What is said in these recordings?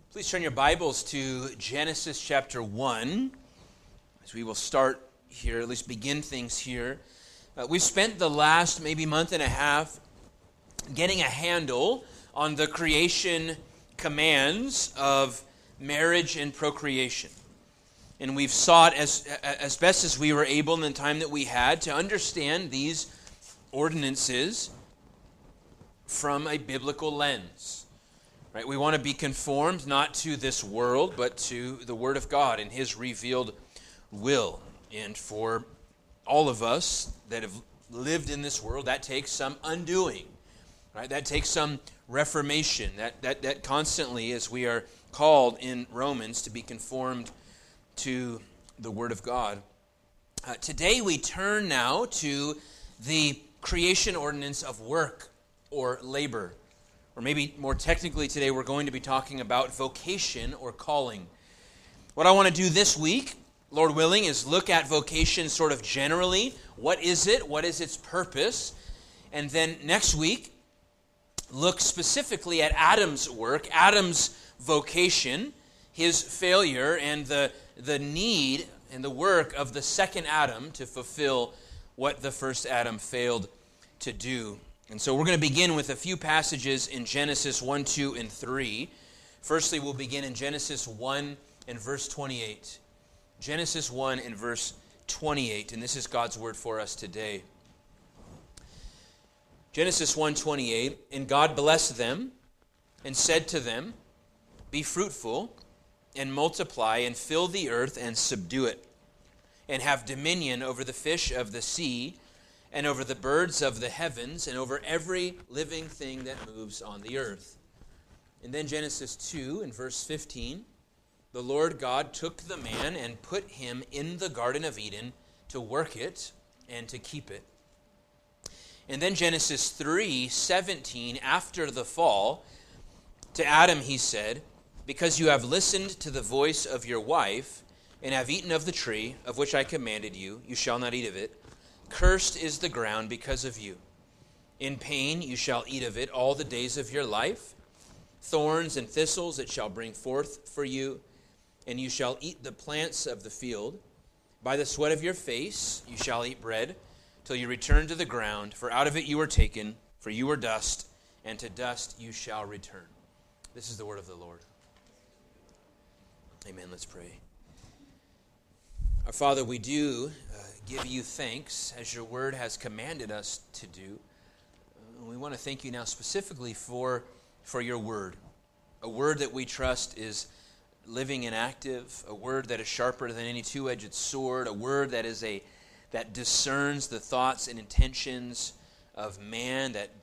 Please turn your Bibles to Genesis chapter 1, as we will start here, at least begin things here. We've spent the last maybe month and a half getting a handle on the creation commands of marriage and procreation. And we've sought as best as we were able in the time that we had to understand these ordinances from a biblical lens. Right? We want to be conformed not to this world, but to the Word of God and His revealed will. And for all of us that have lived in this world, that takes some undoing. Right? That takes some reformation. That constantly, as we are called in Romans, to be conformed to the Word of God. Today we turn now to the creation ordinance of work or labor. Or maybe more technically today, we're going to be talking about vocation or calling. What I want to do this week, Lord willing, is look at vocation sort of generally. What is it? What is its purpose? And then next week, look specifically at Adam's work, Adam's vocation, his failure, and the need and the work of the second Adam to fulfill what the first Adam failed to do. And so we're going to begin with a few passages in Genesis 1, 2, and 3. Firstly, we'll begin in Genesis 1 and verse 28. Genesis 1 and verse 28, and this is God's word for us today. Genesis 1:28, and God blessed them and said to them, be fruitful and multiply and fill the earth and subdue it, and have dominion over the fish of the sea, and over the birds of the heavens, and over every living thing that moves on the earth. And then Genesis 2, in verse 15, the Lord God took the man and put him in the Garden of Eden to work it and to keep it. And then Genesis 3:17, after the fall, to Adam he said, because you have listened to the voice of your wife, and have eaten of the tree of which I commanded you, you shall not eat of it. Cursed is the ground because of you. In pain you shall eat of it all the days of your life. Thorns and thistles it shall bring forth for you, and you shall eat the plants of the field. By the sweat of your face you shall eat bread, till you return to the ground, for out of it you were taken, for you are dust, and to dust you shall return. This is the word of the Lord. Amen. Let's pray. Our Father, we do give you thanks as your word has commanded us to do. We want to thank you now specifically for your word, a word that we trust is living and active, a word that is sharper than any two-edged sword, a word that discerns the thoughts and intentions of man, that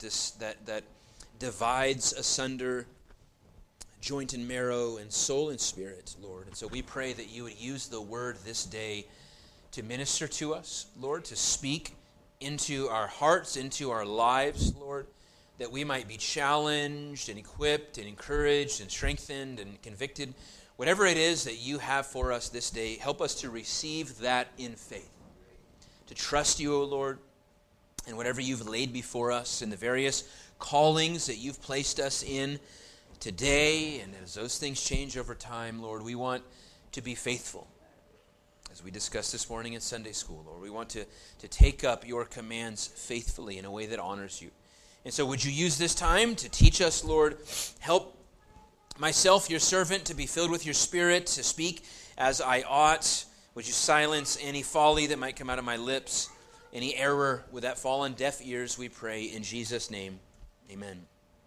divides asunder joint and marrow and soul and spirit, Lord. And so we pray that you would use the word this day to minister to us, Lord, to speak into our hearts, into our lives, Lord, that we might be challenged and equipped and encouraged and strengthened and convicted. Whatever it is that you have for us this day, help us to receive that in faith, to trust you, O Lord, and whatever you've laid before us in the various callings that you've placed us in today, and as those things change over time, Lord, we want to be faithful. As we discussed this morning in Sunday school, Lord, we want to take up your commands faithfully in a way that honors you. And so would you use this time to teach us, Lord, help myself, your servant, to be filled with your Spirit, to speak as I ought. Would you silence any folly that might come out of my lips, any error would that fall on deaf ears, we pray in Jesus' name. Amen.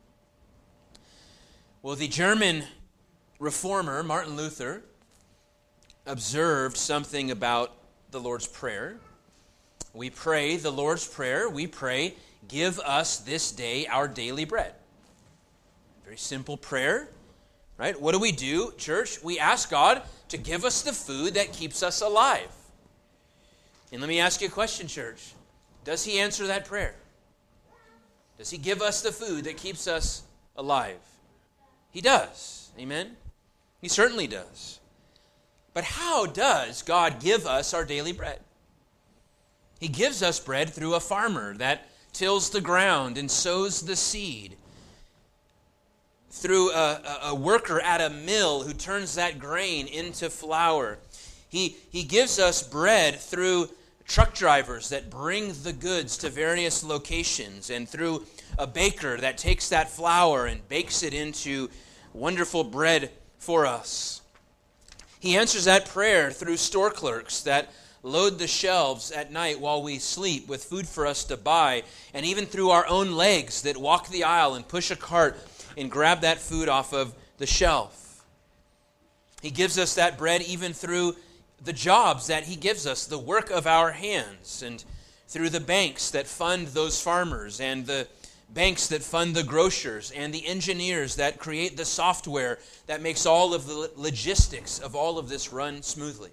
Well, the German reformer, Martin Luther, observed something about the Lord's Prayer. We pray the Lord's Prayer. We pray, give us this day our daily bread. Very simple prayer, right? What do, church? We ask God to give us the food that keeps us alive. And let me ask you a question, church. Does he answer that prayer? Does he give us the food that keeps us alive? He does. Amen? He certainly does. But how does God give us our daily bread? He gives us bread through a farmer that tills the ground and sows the seed. through a worker at a mill who turns that grain into flour. He gives us bread through truck drivers that bring the goods to various locations, and through a baker that takes that flour and bakes it into wonderful bread for us. He answers that prayer through store clerks that load the shelves at night while we sleep with food for us to buy, and even through our own legs that walk the aisle and push a cart and grab that food off of the shelf. He gives us that bread even through the jobs that he gives us, the work of our hands, and through the banks that fund those farmers, and the banks that fund the grocers, and the engineers that create the software that makes all of the logistics of all of this run smoothly.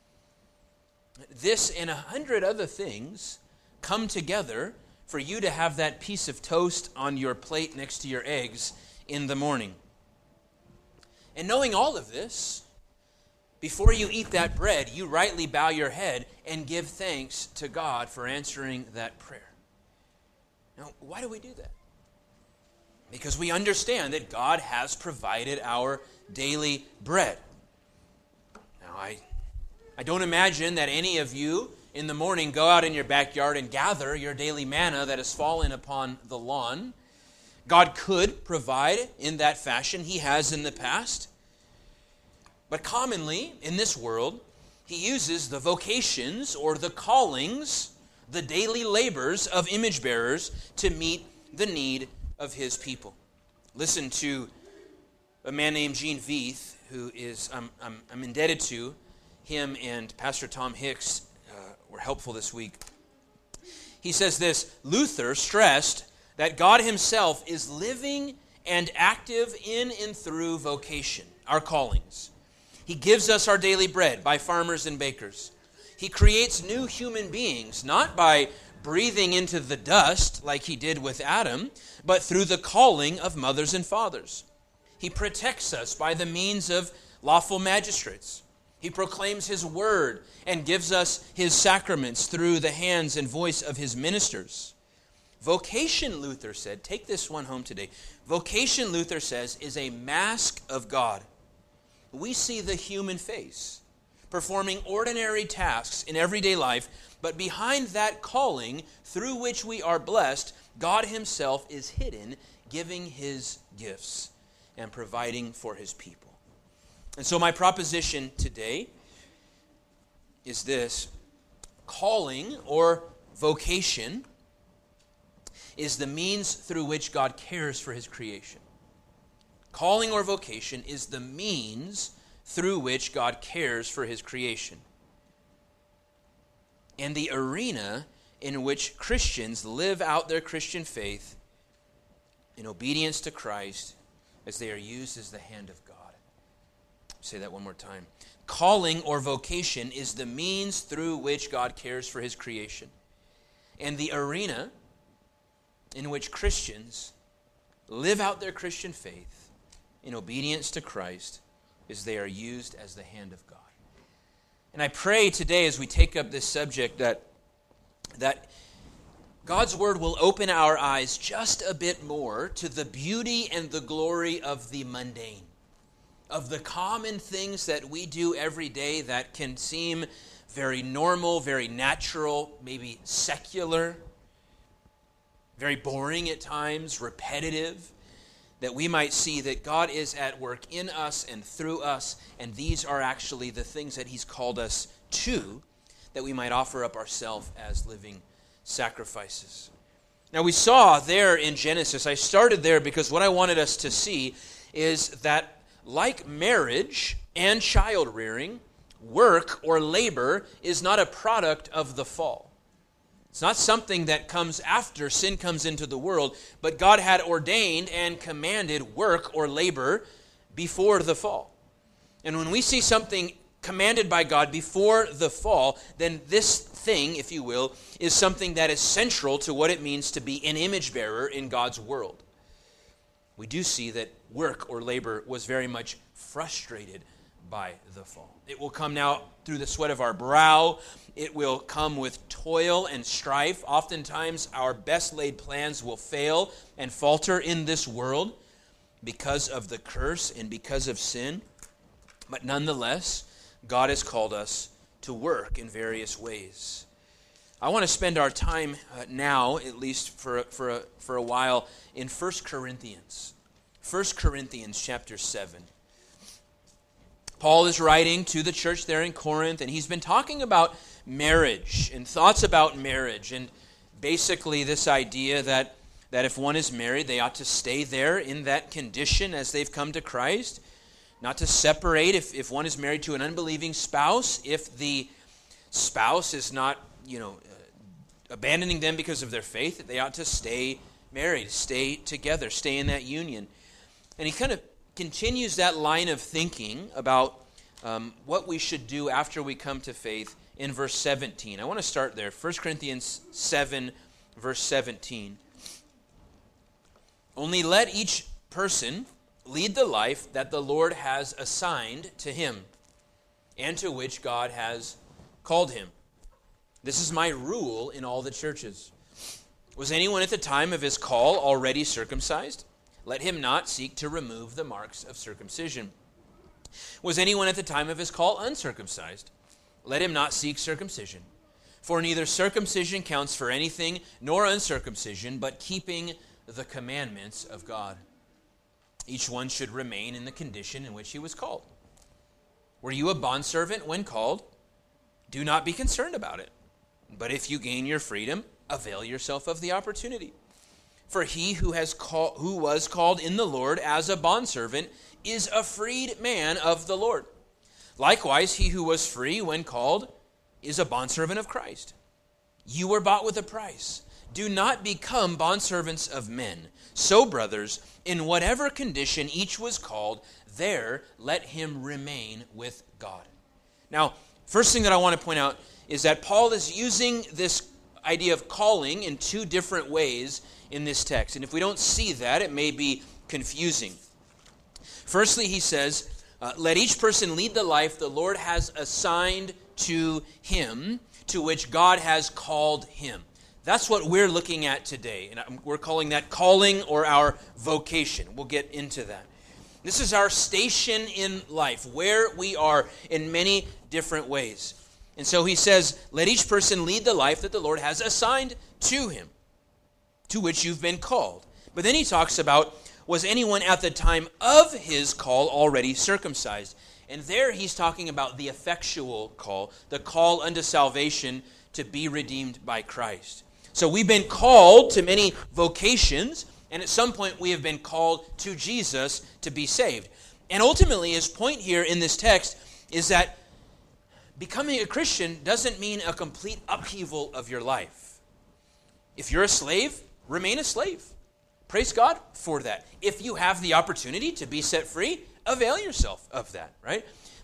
This and 100 other things come together for you to have that piece of toast on your plate next to your eggs in the morning. And knowing all of this, before you eat that bread, you rightly bow your head and give thanks to God for answering that prayer. Now, why do we do that? Because we understand that God has provided our daily bread. Now, I don't imagine that any of you in the morning go out in your backyard and gather your daily manna that has fallen upon the lawn. God could provide in that fashion. He has in the past. But commonly, in this world, he uses the vocations or the callings, the daily labors of image bearers to meet the need of his people. Listen to a man named Gene Veith, who is, I'm indebted to him, and Pastor Tom Hicks were helpful this week. He says this: Luther stressed that God himself is living and active in and through vocation, our callings. He gives us our daily bread by farmers and bakers. He creates new human beings, not by breathing into the dust like he did with Adam, but through the calling of mothers and fathers. He protects us by the means of lawful magistrates. He proclaims his word and gives us his sacraments through the hands and voice of his ministers. Vocation, Luther said, take this one home today. Vocation, Luther says, is a mask of God. We see the human face, performing ordinary tasks in everyday life, but behind that calling through which we are blessed, God himself is hidden, giving his gifts and providing for his people. And so my proposition today is this: calling or vocation is the means through which God cares for his creation. Calling or vocation is the means through which God cares for his creation, and the arena in which Christians live out their Christian faith in obedience to Christ as they are used as the hand of God. I'll say that one more time. Calling or vocation is the means through which God cares for his creation, and the arena in which Christians live out their Christian faith in obedience to Christ as they are used as the hand of God. And I pray today as we take up this subject that God's word will open our eyes just a bit more to the beauty and the glory of the mundane, of the common things that we do every day that can seem very normal, very natural, maybe secular, very boring at times, repetitive, that we might see that God is at work in us and through us, and these are actually the things that he's called us to, that we might offer up ourselves as living sacrifices. Now we saw there in Genesis, I started there because what I wanted us to see is that like marriage and child rearing, work or labor is not a product of the fall. It's not something that comes after sin comes into the world, but God had ordained and commanded work or labor before the fall. And when we see something commanded by God before the fall, then this thing, if you will, is something that is central to what it means to be an image bearer in God's world. We do see that work or labor was very much frustrated by the fall. It will come now through the sweat of our brow. It will come with toil and strife. Oftentimes our best laid plans will fail and falter in this world. because of the curse and because of sin. But nonetheless, God has called us to work in various ways. I want to spend our time now, at least for a while, in 1 Corinthians. 1 Corinthians chapter 7. Paul is writing to the church there in Corinth, and he's been talking about marriage and thoughts about marriage, and basically this idea that if one is married, they ought to stay there in that condition as they've come to Christ, not to separate if one is married to an unbelieving spouse, if the spouse is not, abandoning them because of their faith, that they ought to stay married, stay together, stay in that union. And he kind of continues that line of thinking about what we should do after we come to faith in verse 17. I want to start there. 1 Corinthians 7, verse 17. Only let each person lead the life that the Lord has assigned to him and to which God has called him. This is my rule in all the churches. Was anyone at the time of his call already circumcised? Let him not seek to remove the marks of circumcision. Was anyone at the time of his call uncircumcised? Let him not seek circumcision. For neither circumcision counts for anything, nor uncircumcision, but keeping the commandments of God. Each one should remain in the condition in which he was called. Were you a bondservant when called? Do not be concerned about it. But if you gain your freedom, avail yourself of the opportunity. For he who was called in the Lord as a bondservant is a freed man of the Lord. Likewise, he who was free when called is a bondservant of Christ. You were bought with a price. Do not become bondservants of men. So, brothers, in whatever condition each was called, there let him remain with God. Now, first thing that I want to point out is that Paul is using this idea of calling in two different ways in this text. And if we don't see that, it may be confusing. Firstly, he says, let each person lead the life the Lord has assigned to him, to which God has called him. That's what we're looking at today. And we're calling that calling or our vocation. We'll get into that. This is our station in life, where we are in many different ways. And so he says, let each person lead the life that the Lord has assigned to him, to which you've been called. But then he talks about, was anyone at the time of his call already circumcised? And there he's talking about the effectual call, the call unto salvation to be redeemed by Christ. So we've been called to many vocations, and at some point we have been called to Jesus to be saved. And ultimately his point here in this text is that becoming a Christian doesn't mean a complete upheaval of your life. If you're a slave, remain a slave. Praise God for that. If you have the opportunity to be set free, avail yourself of that, right?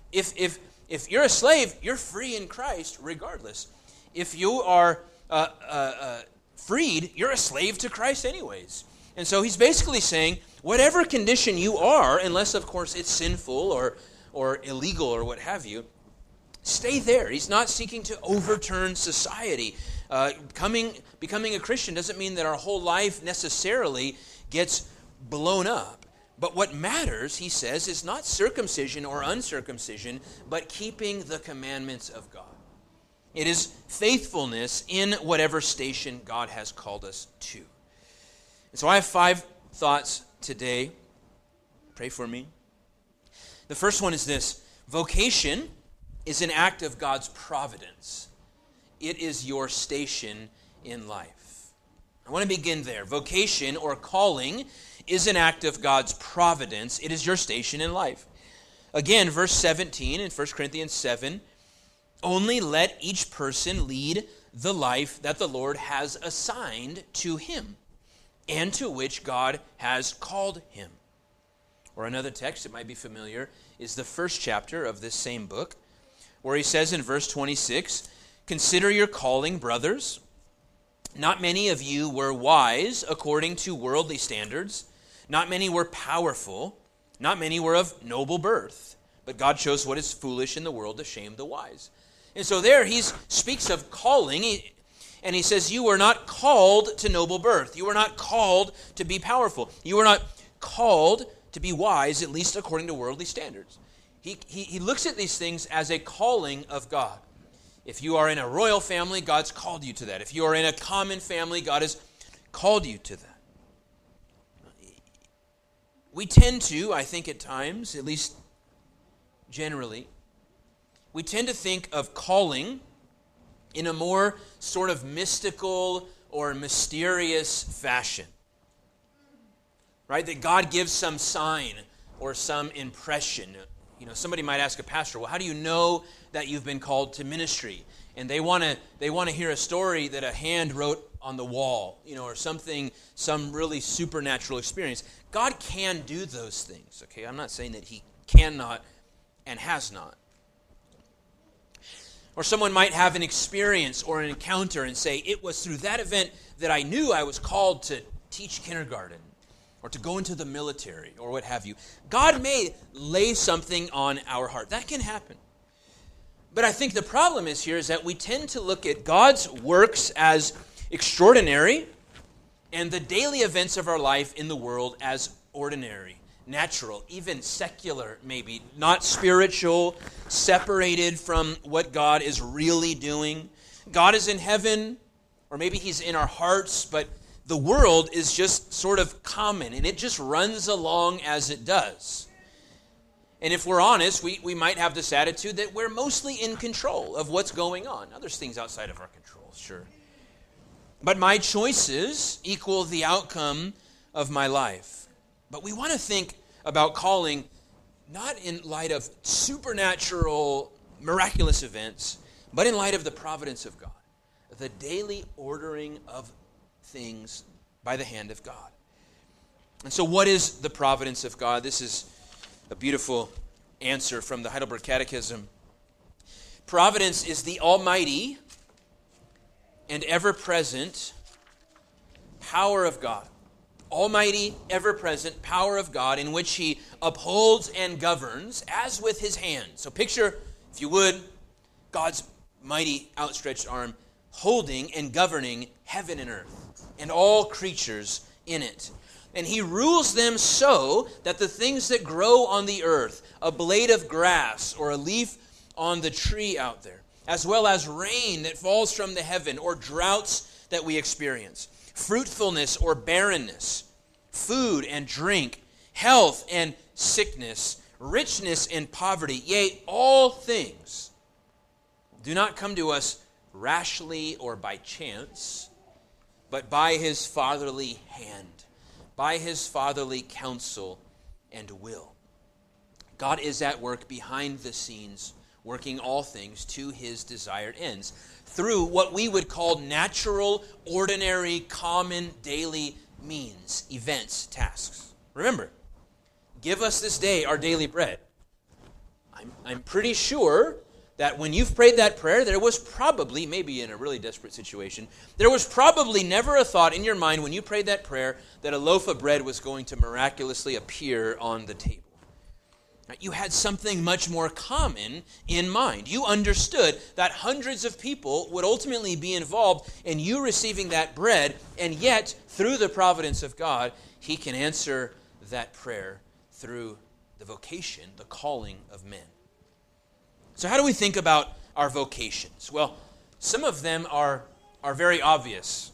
If you're a slave, you're free in Christ regardless. If you are freed, you're a slave to Christ anyways. And so he's basically saying, whatever condition you are, unless of course it's sinful or illegal or what have you, stay there. He's not seeking to overturn society. Becoming a Christian doesn't mean that our whole life necessarily gets blown up. But what matters, he says, is not circumcision or uncircumcision, but keeping the commandments of God. It is faithfulness in whatever station God has called us to. And so I have 5 thoughts today. Pray for me. The first one is this: vocation is an act of God's providence. It is your station in life. I want to begin there. Vocation or calling is an act of God's providence. It is your station in life. Again, verse 17 in 1 Corinthians 7, only let each person lead the life that the Lord has assigned to him and to which God has called him. Or another text that might be familiar is the first chapter of this same book, where he says in verse 26, consider your calling, brothers. Not many of you were wise according to worldly standards. Not many were powerful. Not many were of noble birth. But God chose what is foolish in the world to shame the wise. And so there he speaks of calling, and he says, you were not called to noble birth. You were not called to be powerful. You were not called to be wise, at least according to worldly standards. He looks at these things as a calling of God. If you are in a royal family, God's called you to that. If you are in a common family, God has called you to that. We tend to, I think at times, at least generally, we tend to think of calling in a more sort of mystical or mysterious fashion. Right? That God gives some sign or some impression. Somebody might ask a pastor, well, how do you know that you've been called to ministry? And they want to hear a story that a hand wrote on the wall, or something, some really supernatural experience. God can do those things, okay? I'm not saying that he cannot and has not. Or someone might have an experience or an encounter and say, it was through that event that I knew I was called to teach kindergarten or to go into the military or what have you. God may lay something on our heart. That can happen. But I think the problem is that we tend to look at God's works as extraordinary and the daily events of our life in the world as ordinary, natural, even secular maybe, not spiritual, separated from what God is really doing. God is in heaven, or maybe he's in our hearts, but the world is just sort of common, and it just runs along as it does. And if we're honest, we might have this attitude that we're mostly in control of what's going on. Now, there's things outside of our control, sure. But my choices equal the outcome of my life. But we want to think about calling not in light of supernatural, miraculous events, but in light of the providence of God, the daily ordering of things by the hand of God. And so what is the providence of God? This is a beautiful answer from the Heidelberg Catechism. Providence is the almighty and ever-present power of God. Almighty, ever-present power of God in which he upholds and governs as with his hand. So picture, if you would, God's mighty outstretched arm holding and governing heaven and earth and all creatures in it. And he rules them so that the things that grow on the earth, a blade of grass or a leaf on the tree out there, as well as rain that falls from the heaven or droughts that we experience, fruitfulness or barrenness, food and drink, health and sickness, richness and poverty, yea, all things do not come to us rashly or by chance, but by his fatherly hand, by his fatherly counsel and will. God is at work behind the scenes, working all things to his desired ends through what we would call natural, ordinary, common, daily means, events, tasks. Remember, give us this day our daily bread. I'm pretty sure that when you've prayed that prayer, there was probably, maybe in a really desperate situation, there was probably never a thought in your mind when you prayed that prayer that a loaf of bread was going to miraculously appear on the table. You had something much more common in mind. You understood that hundreds of people would ultimately be involved in you receiving that bread, and yet, through the providence of God, he can answer that prayer through the vocation, the calling of men. So how do we think about our vocations? Well, some of them are very obvious.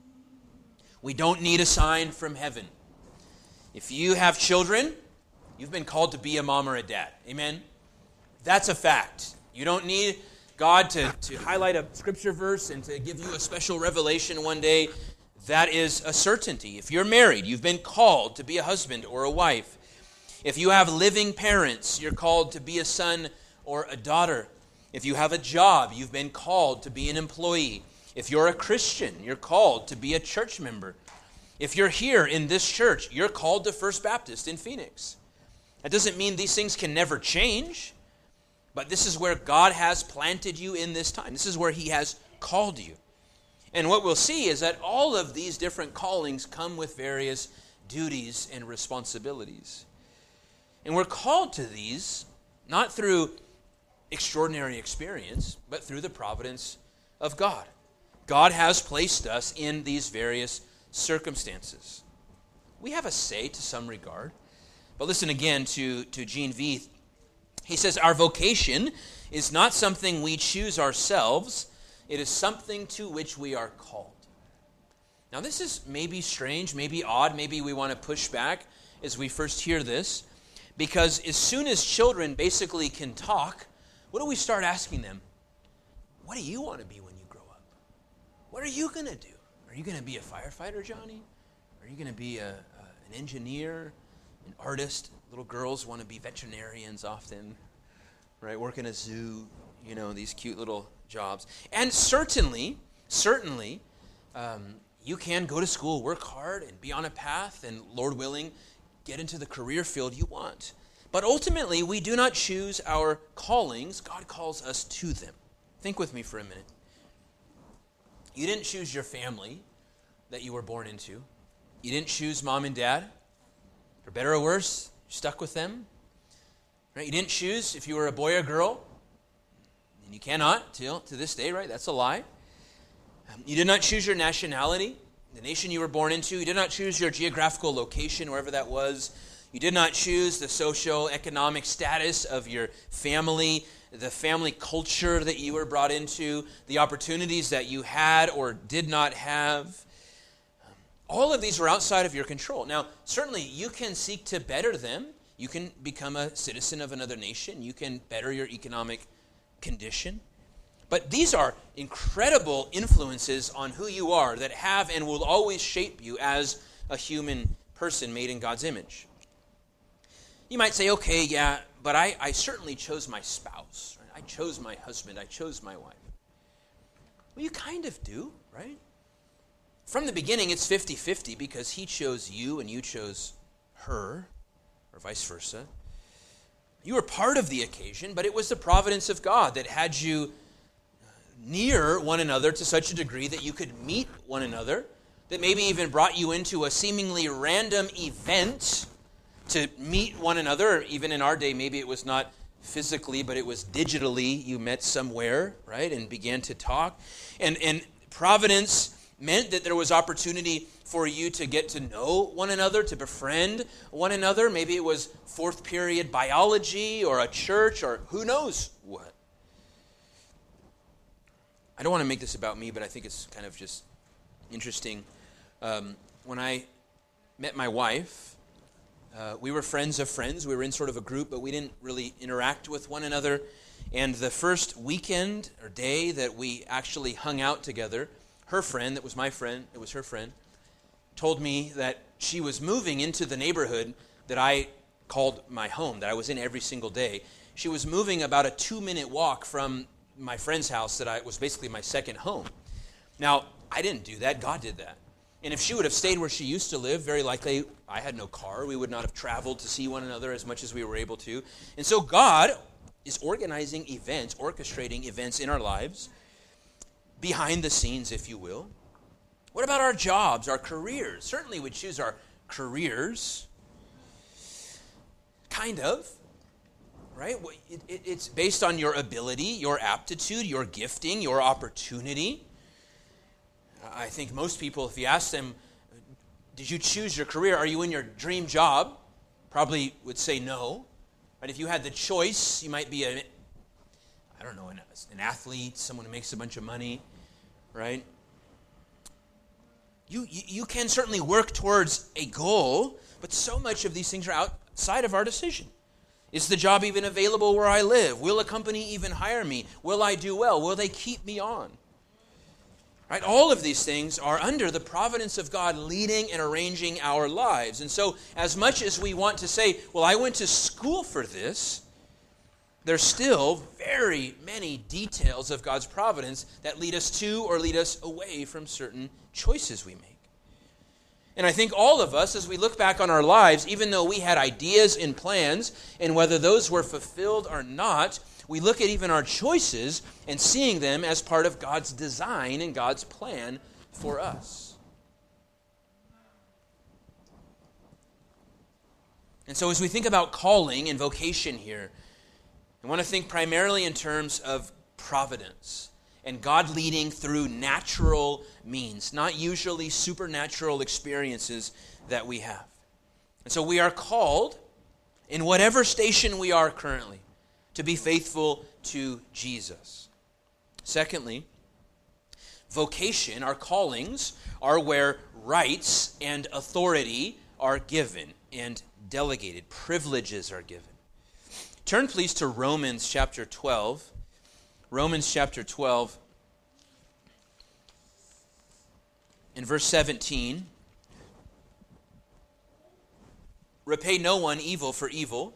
We don't need a sign from heaven. If you have children, you've been called to be a mom or a dad. Amen? That's a fact. You don't need God to highlight a scripture verse and to give you a special revelation one day. That is a certainty. If you're married, you've been called to be a husband or a wife. If you have living parents, you're called to be a son or a daughter. If you have a job, you've been called to be an employee. If you're a Christian, you're called to be a church member. If you're here in this church, you're called to First Baptist in Phoenix. That doesn't mean these things can never change, but this is where God has planted you in this time. This is where he has called you. And what we'll see is that all of these different callings come with various duties and responsibilities. And we're called to these not through extraordinary experience, but through the providence of God. God has placed us in these various circumstances. We have a say to some regard, But listen again to Gene Veith. He says, our vocation is not something we choose ourselves. It is something to which we are called. Now this is maybe strange, maybe odd, maybe we want to push back as we first hear this, because as soon as children basically can talk, what do we start asking them? What do you want to be when you grow up? What are you going to do? Are you going to be a firefighter, Johnny? Are you going to be an engineer, an artist? Little girls want to be veterinarians often, right? Work in a zoo, these cute little jobs. And certainly, you can go to school, work hard, and be on a path, and Lord willing, get into the career field you want. But ultimately, we do not choose our callings. God calls us to them. Think with me for a minute. You didn't choose your family that you were born into. You didn't choose mom and dad. For better or worse, you're stuck with them. Right? You didn't choose if you were a boy or girl. And you cannot till to this day, right? That's a lie. You did not choose your nationality, the nation you were born into. You did not choose your geographical location, wherever that was. You did not choose the socio-economic status of your family, the family culture that you were brought into, the opportunities that you had or did not have. All of these were outside of your control. Now, certainly you can seek to better them. You can become a citizen of another nation. You can better your economic condition. But these are incredible influences on who you are that have and will always shape you as a human person made in God's image. You might say, okay, yeah, but I certainly chose my spouse. Right? I chose my husband. I chose my wife. Well, you kind of do, right? From the beginning, it's 50-50 because he chose you and you chose her, or vice versa. You were part of the occasion, but it was the providence of God that had you near one another to such a degree that you could meet one another, that maybe even brought you into a seemingly random event to meet one another. Even in our day, maybe it was not physically, but it was digitally. You met somewhere, right, and began to talk. And providence meant that there was opportunity for you to get to know one another, to befriend one another. Maybe it was fourth period biology or a church or who knows what. I don't want to make this about me, but I think it's kind of just interesting. When I met my wife, we were friends of friends. We were in sort of a group, but we didn't really interact with one another. And the first weekend or day that we actually hung out together, her friend, that was my friend, it was her friend, told me that she was moving into the neighborhood that I called my home, that I was in every single day. She was moving about a 2-minute walk from my friend's house that was basically my second home. Now, I didn't do that. God did that. And if she would have stayed where she used to live, very likely I had no car. We would not have traveled to see one another as much as we were able to. And so God is organizing events, orchestrating events in our lives, behind the scenes, if you will. What about our jobs, our careers? Certainly we choose our careers. Kind of. Right? It's based on your ability, your aptitude, your gifting, your opportunity. I think most people, if you ask them, did you choose your career? Are you in your dream job? Probably would say no. But if you had the choice, you might be an athlete, someone who makes a bunch of money, right? You can certainly work towards a goal, but so much of these things are outside of our decision. Is the job even available where I live? Will a company even hire me? Will I do well? Will they keep me on? Right? All of these things are under the providence of God leading and arranging our lives. And so as much as we want to say, well, I went to school for this, there's still very many details of God's providence that lead us to or lead us away from certain choices we make. And I think all of us, as we look back on our lives, even though we had ideas and plans, and whether those were fulfilled or not, we look at even our choices and seeing them as part of God's design and God's plan for us. And so as we think about calling and vocation here, I want to think primarily in terms of providence and God leading through natural means, not usually supernatural experiences that we have. And so we are called in whatever station we are currently, to be faithful to Jesus. Secondly, vocation, our callings, are where rights and authority are given and delegated. Privileges are given. Turn please to Romans chapter 12. Romans chapter 12, in verse 17. Repay no one evil for evil,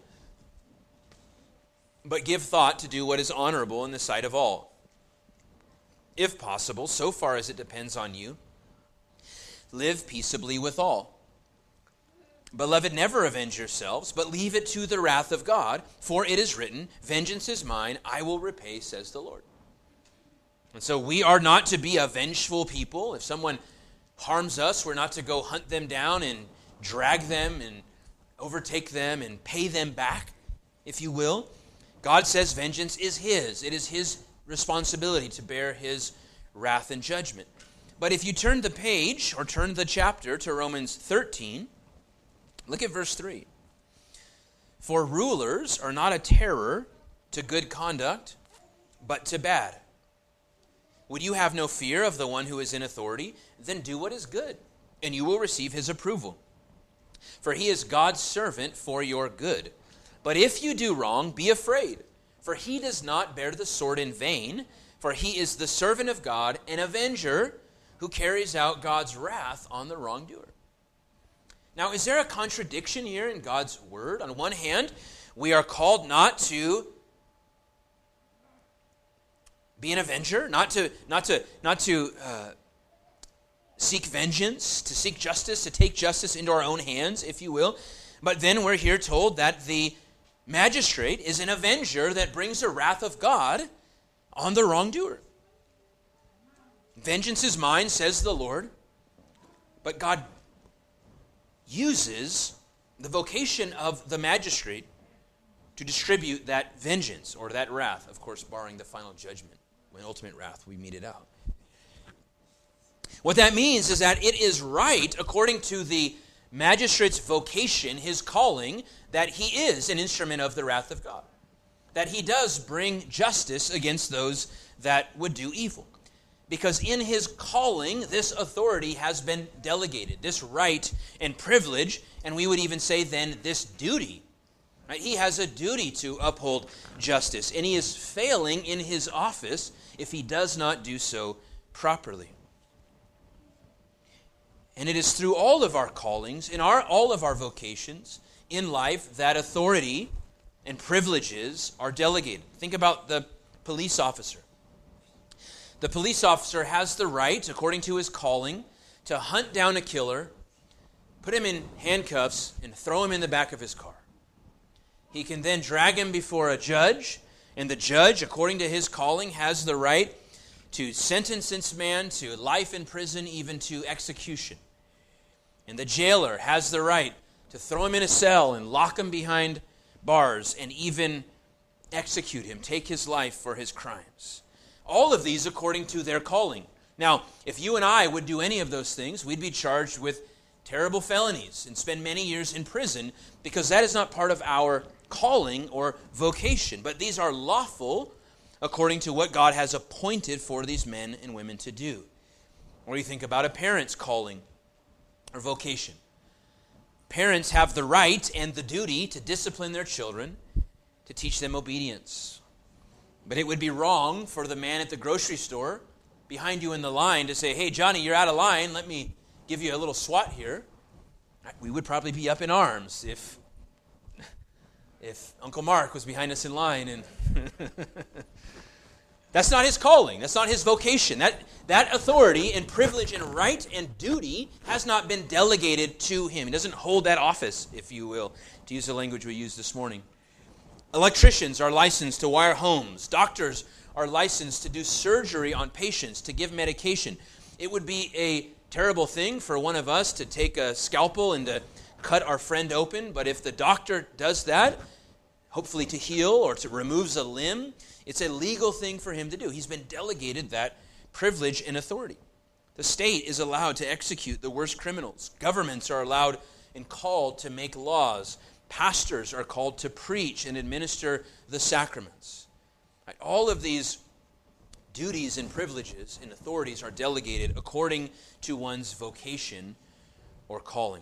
but give thought to do what is honorable in the sight of all. If possible, so far as it depends on you, live peaceably with all. Beloved, never avenge yourselves, but leave it to the wrath of God, for it is written, vengeance is mine, I will repay, says the Lord. And so we are not to be a vengeful people. If someone harms us, we're not to go hunt them down and drag them and overtake them and pay them back, if you will. God says vengeance is his. It is his responsibility to bear his wrath and judgment. But if you turn the page or turn the chapter to Romans 13, look at verse 3. For rulers are not a terror to good conduct, but to bad. Would you have no fear of the one who is in authority? Then do what is good, and you will receive his approval. For he is God's servant for your good. But if you do wrong, be afraid, for he does not bear the sword in vain, for he is the servant of God, an avenger who carries out God's wrath on the wrongdoer. Now, is there a contradiction here in God's word? On one hand, we are called not to be an avenger, not to seek vengeance, to seek justice, to take justice into our own hands, if you will. But then we're here told that the magistrate is an avenger that brings the wrath of God on the wrongdoer. Vengeance is mine, says the Lord. But God uses the vocation of the magistrate to distribute that vengeance or that wrath, of course, barring the final judgment. When ultimate wrath, we mete it out. What that means is that it is right, according to the magistrate's vocation, his calling, that he is an instrument of the wrath of God. That he does bring justice against those that would do evil. Because in his calling, this authority has been delegated, this right and privilege, and we would even say then this duty. Right? He has a duty to uphold justice, and he is failing in his office if he does not do so properly. And it is through all of our callings, in all of our vocations in life, that authority and privileges are delegated. Think about the police officer. The police officer has the right, according to his calling, to hunt down a killer, put him in handcuffs, and throw him in the back of his car. He can then drag him before a judge, and the judge, according to his calling, has the right to sentence this man to life in prison, even to execution. And the jailer has the right to throw him in a cell and lock him behind bars and even execute him, take his life for his crimes. All of these according to their calling. Now, if you and I would do any of those things, we'd be charged with terrible felonies and spend many years in prison because that is not part of our calling or vocation. But these are lawful according to what God has appointed for these men and women to do. Or you think about a parent's calling or vocation. Parents have the right and the duty to discipline their children, to teach them obedience. But it would be wrong for the man at the grocery store behind you in the line to say, hey, Johnny, you're out of line. Let me give you a little swat here. We would probably be up in arms if Uncle Mark was behind us in line. And that's not his calling. That's not his vocation. That authority and privilege and right and duty has not been delegated to him. He doesn't hold that office, if you will, to use the language we used this morning. Electricians are licensed to wire homes. Doctors are licensed to do surgery on patients, to give medication. It would be a terrible thing for one of us to take a scalpel and to cut our friend open, but if the doctor does that, hopefully to heal or to remove a limb, it's a legal thing for him to do. He's been delegated that privilege and authority. The state is allowed to execute the worst criminals. Governments are allowed and called to make laws Pastors are called to preach and administer the sacraments. Right? All of these duties and privileges and authorities are delegated according to one's vocation or calling.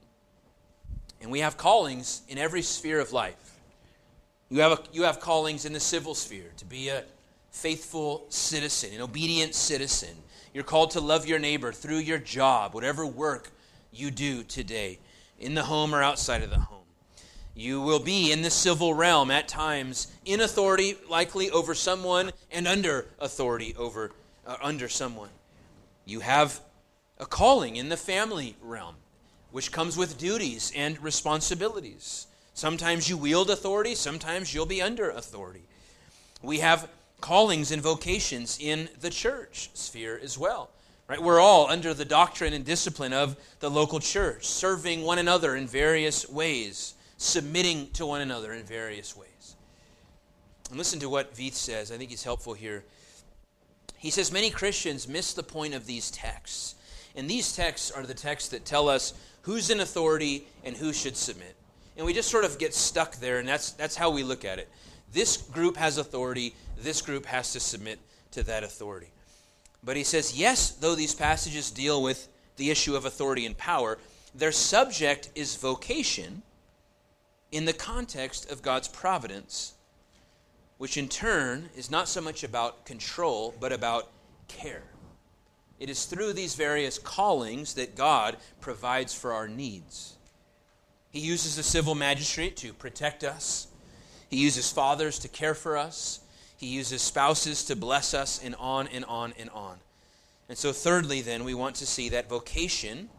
And we have callings in every sphere of life. You have callings in the civil sphere to be a faithful citizen, an obedient citizen. You're called to love your neighbor through your job, whatever work you do today, in the home or outside of the home. You will be in the civil realm at times in authority, likely over someone, and under authority under someone. You have a calling in the family realm, which comes with duties and responsibilities. Sometimes you wield authority, sometimes you'll be under authority. We have callings and vocations in the church sphere as well. Right? We're all under the doctrine and discipline of the local church, serving one another in various ways, submitting to one another in various ways. And listen to what Veith says. I think he's helpful here. He says, many Christians miss the point of these texts. And these texts are the texts that tell us who's in authority and who should submit. And we just sort of get stuck there, and that's how we look at it. This group has authority. This group has to submit to that authority. But he says, yes, though these passages deal with the issue of authority and power, their subject is vocation in the context of God's providence, which in turn is not so much about control, but about care. It is through these various callings that God provides for our needs. He uses the civil magistrate to protect us. He uses fathers to care for us. He uses spouses to bless us, and on and on and on. And so thirdly, then, we want to see that vocation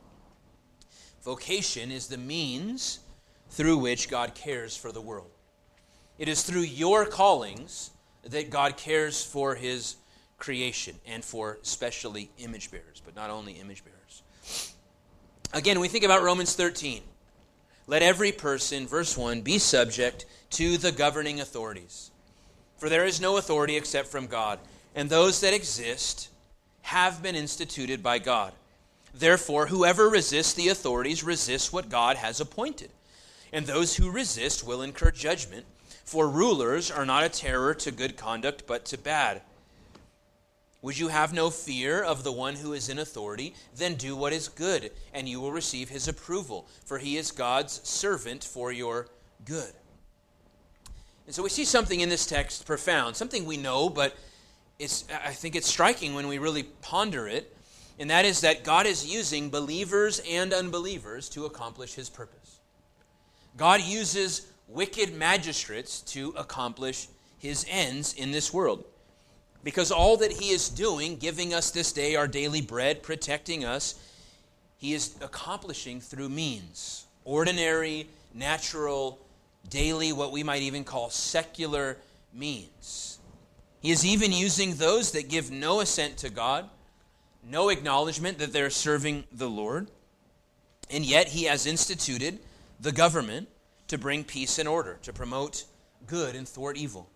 is the means through which God cares for the world. It is through your callings that God cares for his creation and for especially image bearers, but not only image bearers. Again, we think about Romans 13. Let every person, verse 1, be subject to the governing authorities. For there is no authority except from God, and those that exist have been instituted by God. Therefore, whoever resists the authorities resists what God has appointed. And those who resist will incur judgment, for rulers are not a terror to good conduct, but to bad. Would you have no fear of the one who is in authority? Then do what is good, and you will receive his approval, for he is God's servant for your good. And so we see something in this text profound, something we know, but I think it's striking when we really ponder it, and that is that God is using believers and unbelievers to accomplish his purpose. God uses wicked magistrates to accomplish his ends in this world. Because all that he is doing, giving us this day our daily bread, protecting us, he is accomplishing through means. Ordinary, natural, daily, what we might even call secular means. He is even using those that give no assent to God, no acknowledgement that they're serving the Lord, and yet he has instituted the government to bring peace and order, to promote good and thwart evil.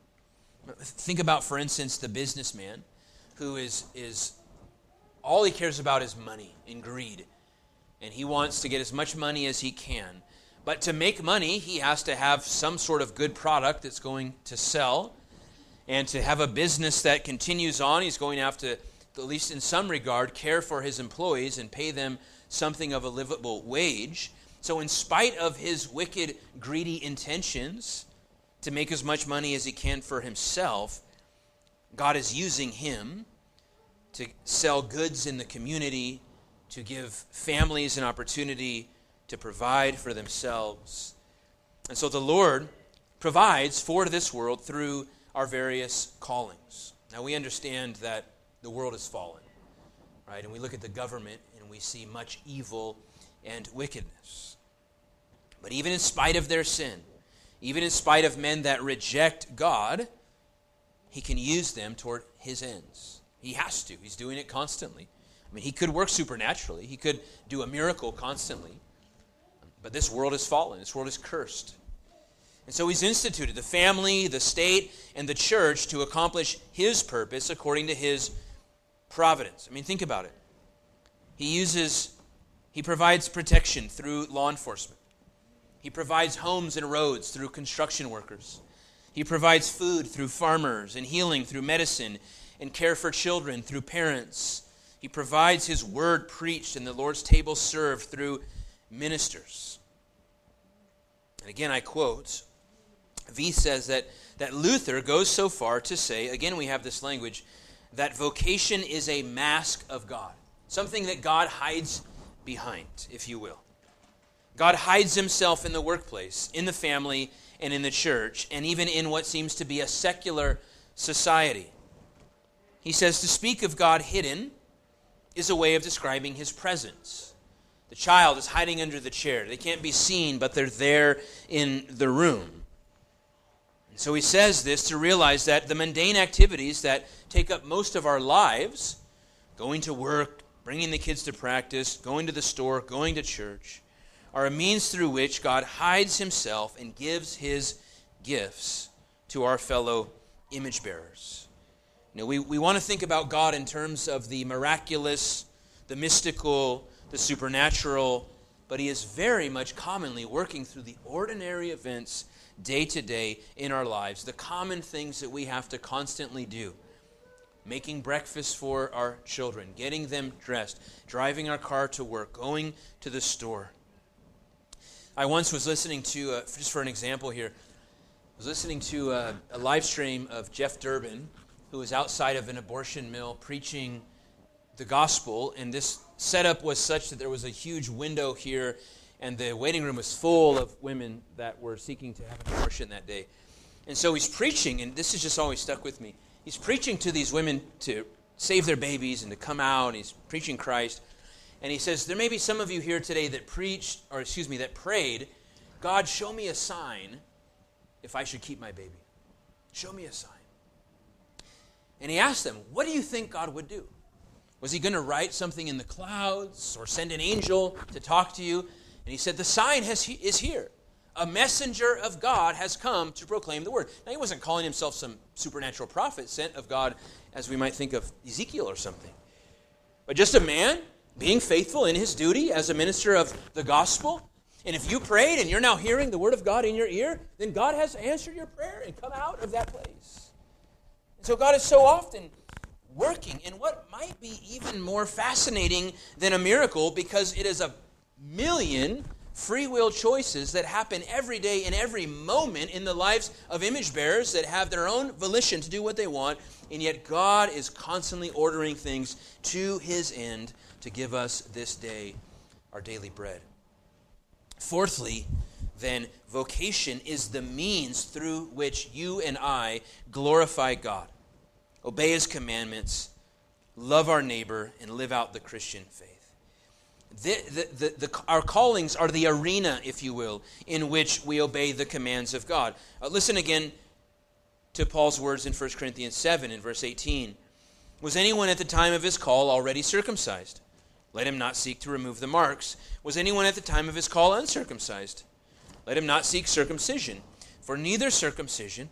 Think about, for instance, the businessman who is all he cares about is money and greed, and he wants to get as much money as he can. But to make money, he has to have some sort of good product that's going to sell, and to have a business that continues on, he's going to have to, at least in some regard, care for his employees and pay them something of a livable wage. So in spite of his wicked, greedy intentions to make as much money as he can for himself, God is using him to sell goods in the community, to give families an opportunity to provide for themselves. And so the Lord provides for this world through our various callings. Now we understand that the world is fallen, right? And we look at the government and we see much evil and wickedness. But even in spite of their sin, even in spite of men that reject God, he can use them toward his ends. He has to. He's doing it constantly. I mean, he could work supernaturally. He could do a miracle constantly. But this world is fallen. This world is cursed. And so he's instituted the family, the state, and the church to accomplish his purpose according to his providence. I mean, think about it. He provides protection through law enforcement. He provides homes and roads through construction workers. He provides food through farmers and healing through medicine and care for children through parents. He provides his word preached and the Lord's table served through ministers. And again, I quote, V says that Luther goes so far to say, again we have this language, that vocation is a mask of God. Something that God hides behind, if you will. God hides himself in the workplace, in the family, and in the church, and even in what seems to be a secular society. He says to speak of God hidden is a way of describing his presence. The child is hiding under the chair. They can't be seen, but they're there in the room. And so he says this to realize that the mundane activities that take up most of our lives, going to work, bringing the kids to practice, going to the store, going to church, are a means through which God hides himself and gives his gifts to our fellow image bearers. You know, we want to think about God in terms of the miraculous, the mystical, the supernatural, but he is very much commonly working through the ordinary events day to day in our lives, the common things that we have to constantly do. Making breakfast for our children, getting them dressed, driving our car to work, going to the store. I once was listening to, just for an example here, I was listening to a live stream of Jeff Durbin, who was outside of an abortion mill preaching the gospel, and this setup was such that there was a huge window here, and the waiting room was full of women that were seeking to have an abortion that day. And so he's preaching, and this has just always stuck with me. He's preaching to these women to save their babies and to come out, and he's preaching Christ. And he says, there may be some of you here today that that prayed, God, show me a sign if I should keep my baby. Show me a sign. And he asked them, what do you think God would do? Was he going to write something in the clouds or send an angel to talk to you? And he said, the sign is here. A messenger of God has come to proclaim the word. Now, he wasn't calling himself some supernatural prophet sent of God as we might think of Ezekiel or something. But just a man being faithful in his duty as a minister of the gospel. And if you prayed and you're now hearing the word of God in your ear, then God has answered your prayer and come out of that place. And so God is so often working in what might be even more fascinating than a miracle, because it is a million free will choices that happen every day in every moment in the lives of image bearers that have their own volition to do what they want, and yet God is constantly ordering things to his end to give us this day our daily bread. Fourthly, then, vocation is the means through which you and I glorify God, obey his commandments, love our neighbor, and live out the Christian faith. Our callings are the arena, if you will, in which we obey the commands of God. Listen again to Paul's words in 1 Corinthians 7 in verse 18. Was anyone at the time of his call already circumcised? Let him not seek to remove the marks. Was anyone at the time of his call uncircumcised? Let him not seek circumcision. For neither circumcision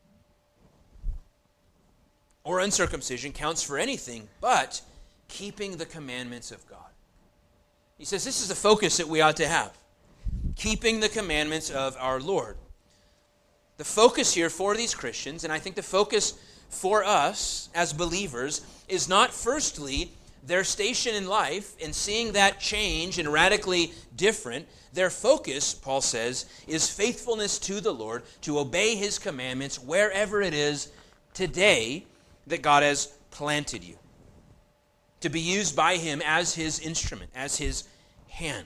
or uncircumcision counts for anything but keeping the commandments of God. He says this is the focus that we ought to have. Keeping the commandments of our Lord. The focus here for these Christians, and I think the focus for us as believers, is not firstly their station in life and seeing that change and radically different. Their focus, Paul says, is faithfulness to the Lord, to obey his commandments wherever it is today that God has planted you, to be used by him as his instrument, as his hand.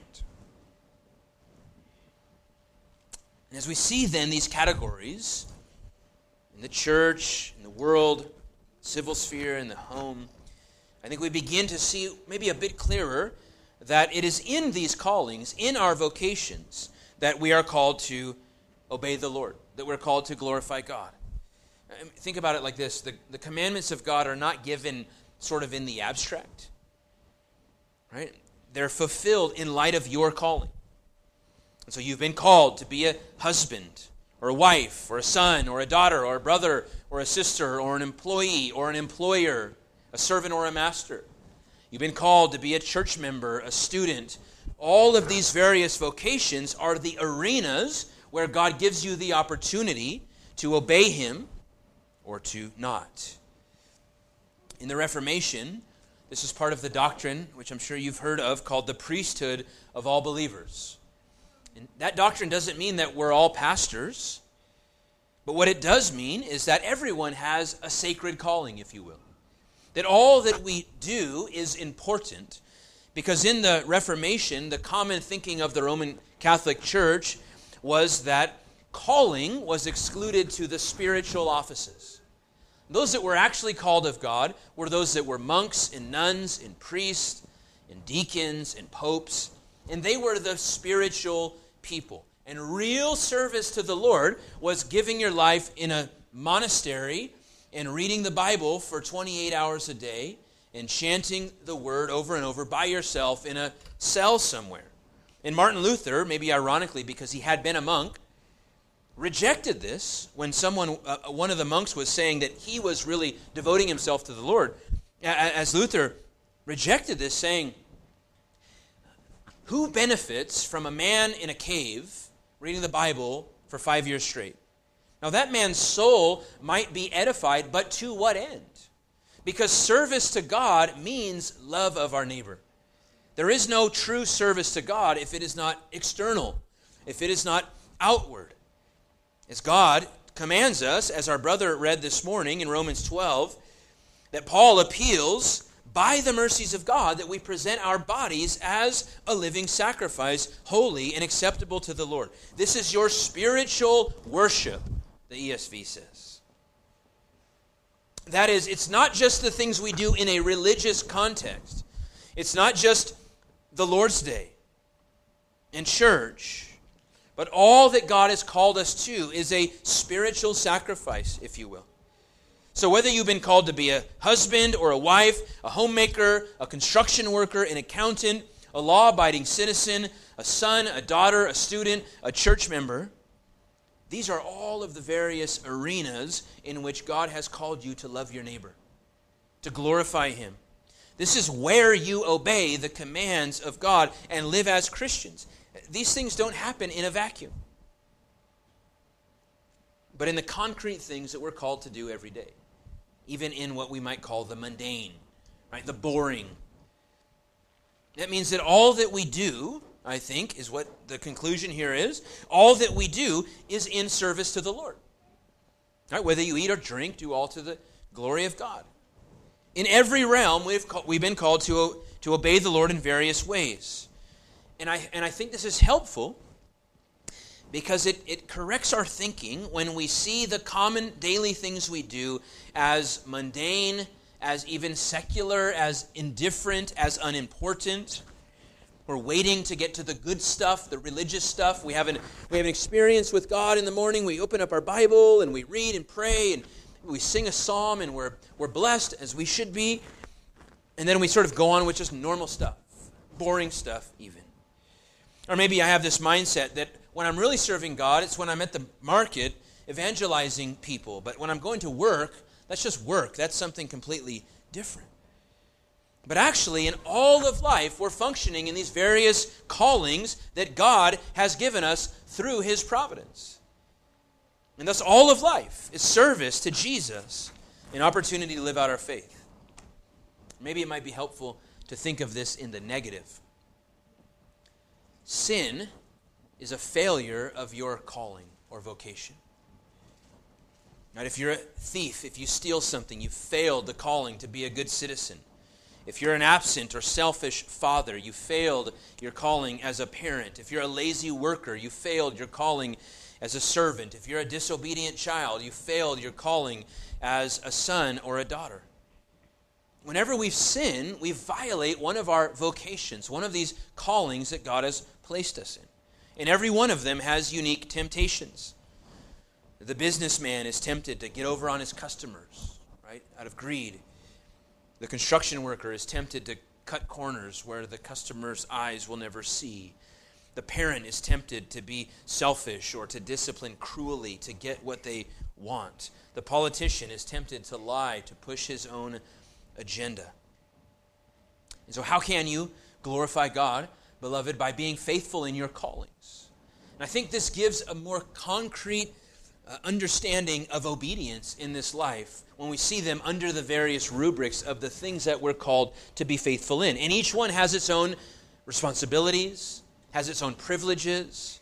And as we see then these categories in the church, in the world, civil sphere, in the home, I think we begin to see maybe a bit clearer that it is in these callings, in our vocations, that we are called to obey the Lord, that we're called to glorify God. Think about it like this. The commandments of God are not given sort of in the abstract, right? They're fulfilled in light of your calling. And so you've been called to be a husband or a wife or a son or a daughter or a brother or a sister or an employee or an employer, a servant or a master. You've been called to be a church member, a student, all of these various vocations are the arenas where God gives you the opportunity to obey him or to not. In the Reformation, this is part of the doctrine, which I'm sure you've heard of, called the priesthood of all believers. And that doctrine doesn't mean that we're all pastors, but what it does mean is that everyone has a sacred calling, if you will. That all that we do is important, because in the Reformation, the common thinking of the Roman Catholic Church was that calling was excluded to the spiritual offices. Those that were actually called of God were those that were monks and nuns and priests and deacons and popes, and they were the spiritual people. And real service to the Lord was giving your life in a monastery and reading the Bible for 28 hours a day and chanting the word over and over by yourself in a cell somewhere. And Martin Luther, maybe ironically because he had been a monk, rejected this when one of the monks was saying that he was really devoting himself to the Lord. As Luther rejected this, saying, who benefits from a man in a cave reading the Bible for 5 years straight? Now that man's soul might be edified, but to what end? Because service to God means love of our neighbor. There is no true service to God if it is not external, if it is not outward. As God commands us, as our brother read this morning in Romans 12, that Paul appeals by the mercies of God that we present our bodies as a living sacrifice, holy and acceptable to the Lord. This is your spiritual worship, the ESV says. That is, it's not just the things we do in a religious context. It's not just the Lord's Day and church. But all that God has called us to is a spiritual sacrifice, if you will. So whether you've been called to be a husband or a wife, a homemaker, a construction worker, an accountant, a law-abiding citizen, a son, a daughter, a student, a church member, these are all of the various arenas in which God has called you to love your neighbor, to glorify him. This is where you obey the commands of God and live as Christians. These things don't happen in a vacuum, but in the concrete things that we're called to do every day, even in what we might call the mundane, right? The boring. That means that all that we do, I think, is what the conclusion here is. All that we do is in service to the Lord. Right? Whether you eat or drink, do all to the glory of God. In every realm, we've been called to obey the Lord in various ways. And I think this is helpful because it corrects our thinking when we see the common daily things we do as mundane, as even secular, as indifferent, as unimportant. We're waiting to get to the good stuff, the religious stuff. We have an experience with God in the morning. We open up our Bible and we read and pray and we sing a psalm and we're blessed as we should be. And then we sort of go on with just normal stuff, boring stuff even. Or maybe I have this mindset that when I'm really serving God, it's when I'm at the market evangelizing people. But when I'm going to work, that's just work. That's something completely different. But actually, in all of life, we're functioning in these various callings that God has given us through his providence. And thus, all of life is service to Jesus, an opportunity to live out our faith. Maybe it might be helpful to think of this in the negative. Sin is a failure of your calling or vocation. Right? If you're a thief, if you steal something, you've failed the calling to be a good citizen. If you're an absent or selfish father, you failed your calling as a parent. If you're a lazy worker, you failed your calling as a servant. If you're a disobedient child, you failed your calling as a son or a daughter. Whenever we sin, we violate one of our vocations, one of these callings that God has placed us in. And every one of them has unique temptations. The businessman is tempted to get over on his customers, right, out of greed. The construction worker is tempted to cut corners where the customer's eyes will never see. The parent is tempted to be selfish or to discipline cruelly to get what they want. The politician is tempted to lie to push his own agenda. And so how can you glorify God? beloved, by being faithful in your callings. And I think this gives a more concrete understanding of obedience in this life when we see them under the various rubrics of the things that we're called to be faithful in. And each one has its own responsibilities, has its own privileges.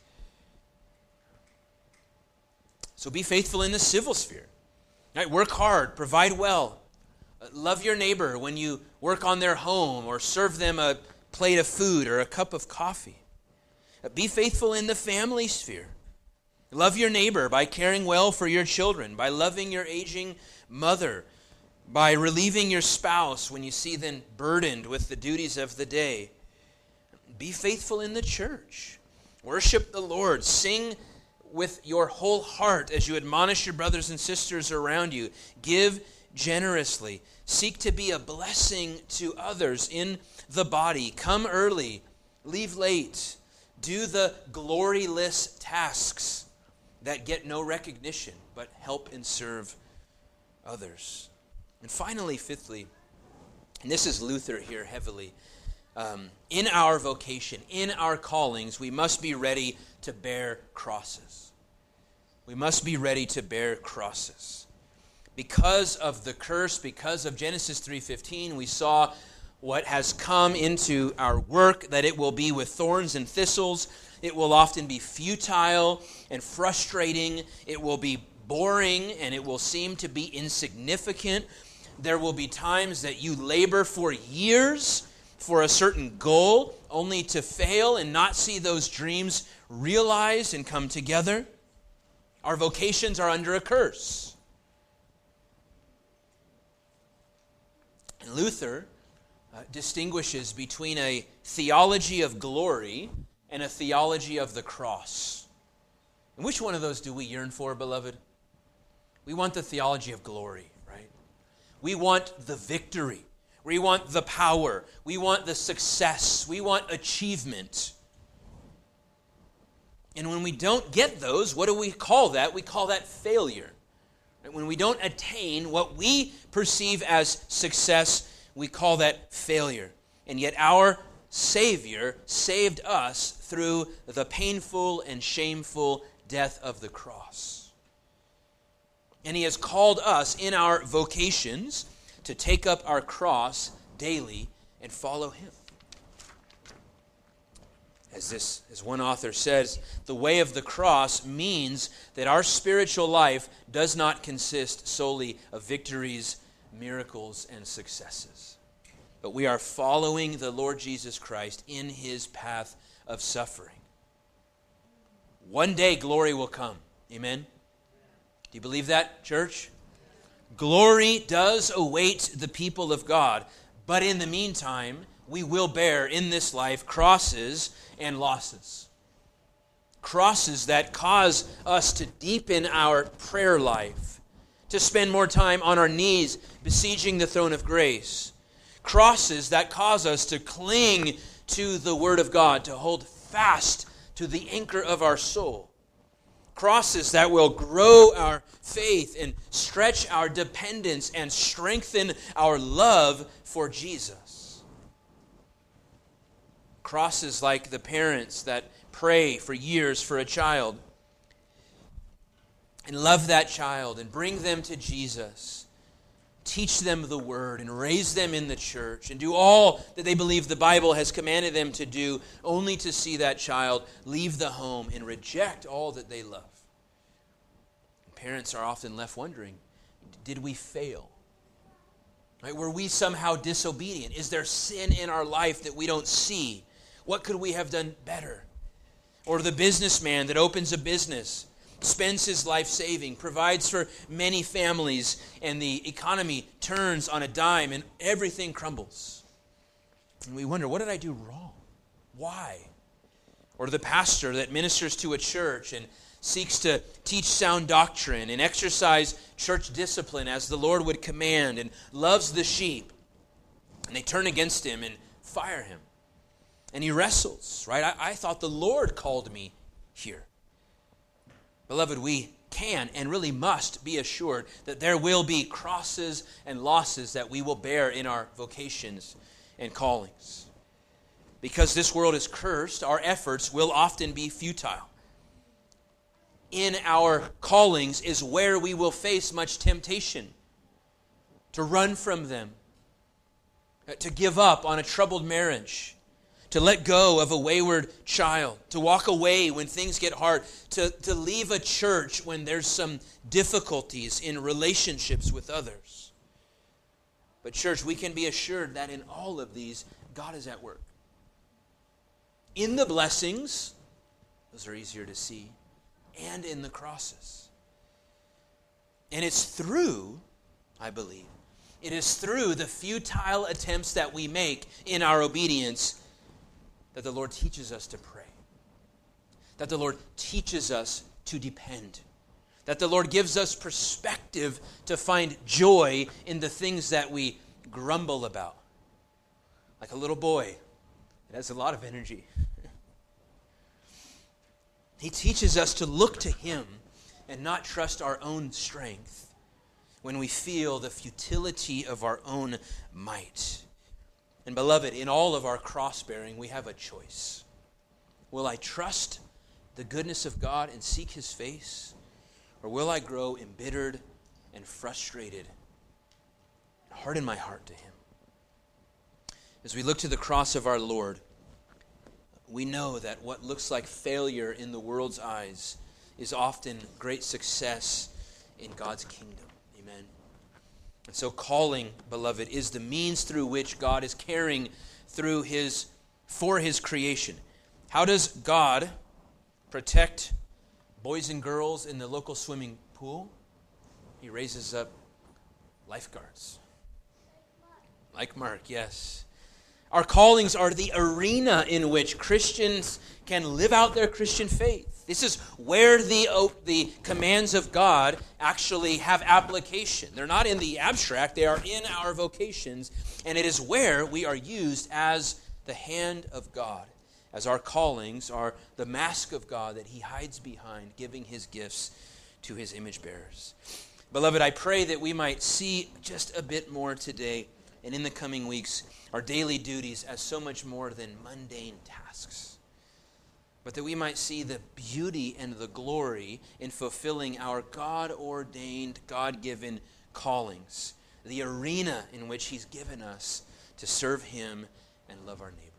So be faithful in the civil sphere. Right? Work hard, provide well. Love your neighbor when you work on their home or serve them a plate of food or a cup of coffee. Be faithful in the family sphere. Love your neighbor by caring well for your children, by loving your aging mother, by relieving your spouse when you see them burdened with the duties of the day. Be faithful in the church. Worship the Lord. Sing with your whole heart as you admonish your brothers and sisters around you. Give generously. Seek to be a blessing to others in the body. Come early. Leave late. Do the gloryless tasks that get no recognition, but help and serve others. And finally, fifthly, and this is Luther here heavily, in our vocation, in our callings, we must be ready to bear crosses. We must be ready to bear crosses. Because of the curse, because of Genesis 3:15, we saw what has come into our work, that it will be with thorns and thistles. It will often be futile and frustrating. It will be boring, and it will seem to be insignificant. There will be times that you labor for years for a certain goal, only to fail and not see those dreams realized and come together. Our vocations are under a curse. And Luther distinguishes between a theology of glory and a theology of the cross. And which one of those do we yearn for, beloved? We want the theology of glory, right? We want the victory. We want the power. We want the success. We want achievement. And when we don't get those, what do we call that? We call that failure. When we don't attain what we perceive as success, we call that failure. And yet our Savior saved us through the painful and shameful death of the cross. And He has called us in our vocations to take up our cross daily and follow Him. As one author says, the way of the cross means that our spiritual life does not consist solely of victories, miracles, and successes. But we are following the Lord Jesus Christ in His path of suffering. One day glory will come. Amen? Do you believe that, church? Glory does await the people of God, but in the meantime, we will bear in this life crosses and losses. Crosses that cause us to deepen our prayer life, to spend more time on our knees besieging the throne of grace. Crosses that cause us to cling to the Word of God, to hold fast to the anchor of our soul. Crosses that will grow our faith and stretch our dependence and strengthen our love for Jesus. Crosses like the parents that pray for years for a child and love that child and bring them to Jesus. Teach them the Word and raise them in the church and do all that they believe the Bible has commanded them to do, only to see that child leave the home and reject all that they love. Parents are often left wondering, did we fail? Right? Were we somehow disobedient? Is there sin in our life that we don't see? What could we have done better? Or the businessman that opens a business, spends his life saving, provides for many families, and the economy turns on a dime and everything crumbles. And we wonder, what did I do wrong? Why? Or the pastor that ministers to a church and seeks to teach sound doctrine and exercise church discipline as the Lord would command and loves the sheep. And they turn against him and fire him. And he wrestles, right? I thought the Lord called me here. Beloved, we can and really must be assured that there will be crosses and losses that we will bear in our vocations and callings. Because this world is cursed, our efforts will often be futile. In our callings is where we will face much temptation to run from them, to give up on a troubled marriage, to let go of a wayward child, to walk away when things get hard, to leave a church when there's some difficulties in relationships with others. But church, we can be assured that in all of these, God is at work. In the blessings, those are easier to see, and in the crosses. And it's through, I believe, it is through the futile attempts that we make in our obedience that the Lord teaches us to pray, that the Lord teaches us to depend, that the Lord gives us perspective to find joy in the things that we grumble about. Like a little boy, it has a lot of energy. He teaches us to look to Him and not trust our own strength when we feel the futility of our own might. And beloved, in all of our cross-bearing, we have a choice. Will I trust the goodness of God and seek His face? Or will I grow embittered and frustrated and harden my heart to Him? As we look to the cross of our Lord, we know that what looks like failure in the world's eyes is often great success in God's kingdom. Amen. And so calling, beloved, is the means through which God is caring for His creation. How does God protect boys and girls in the local swimming pool? He raises up lifeguards. Like Mark, yes. Our callings are the arena in which Christians can live out their Christian faith. This is where the commands of God actually have application. They're not in the abstract, they are in our vocations, and it is where we are used as the hand of God, as our callings are the mask of God that He hides behind, giving His gifts to His image bearers. Beloved, I pray that we might see just a bit more today and in the coming weeks our daily duties as so much more than mundane tasks, but that we might see the beauty and the glory in fulfilling our God-ordained, God-given callings, the arena in which He's given us to serve Him and love our neighbor.